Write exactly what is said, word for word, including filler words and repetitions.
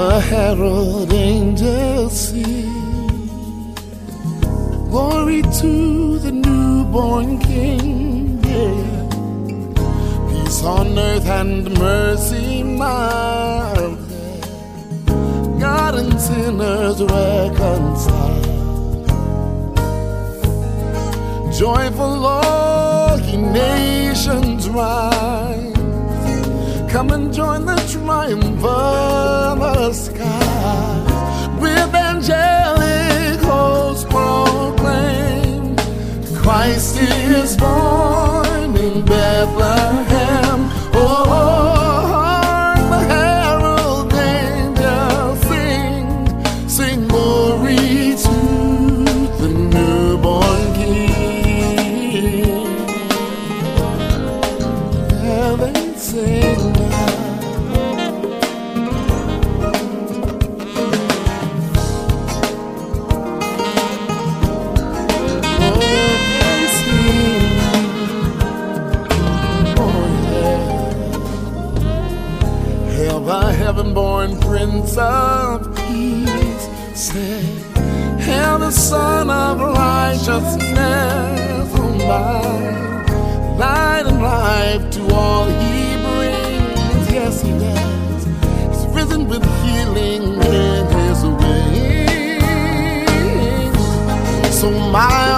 the herald angels sing, glory to the newborn King, yeah. Peace on earth and mercy mild, yeah. God and sinners reconciled. Joyful all ye nations rise, come and join the triumph of the skies. With angelic hosts proclaim, Christ is born in Bethlehem. Oh, hark the herald angels sing, sing glory to the newborn King. Heaven sing now. The heaven-born Prince of Peace said, hail the Son of Righteousness on by, light and life to all he brings. Yes, he does. He's risen with healing in his wings. So my